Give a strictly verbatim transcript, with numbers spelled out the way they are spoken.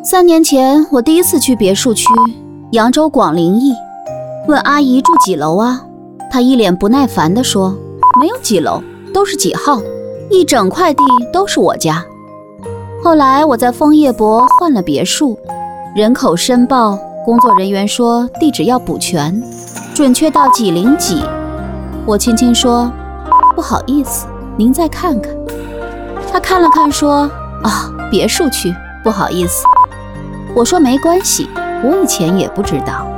三年前我第一次去别墅区扬州广陵驿，问阿姨住几楼啊？她一脸不耐烦地说，没有几楼，都是几号，一整块地都是我家。后来我在枫叶泊换了别墅，人口申报，工作人员说地址要补全，准确到几零几。我轻轻说，不好意思，您再看看。他看了看说，啊，别墅区，不好意思。我说没关系，我以前也不知道。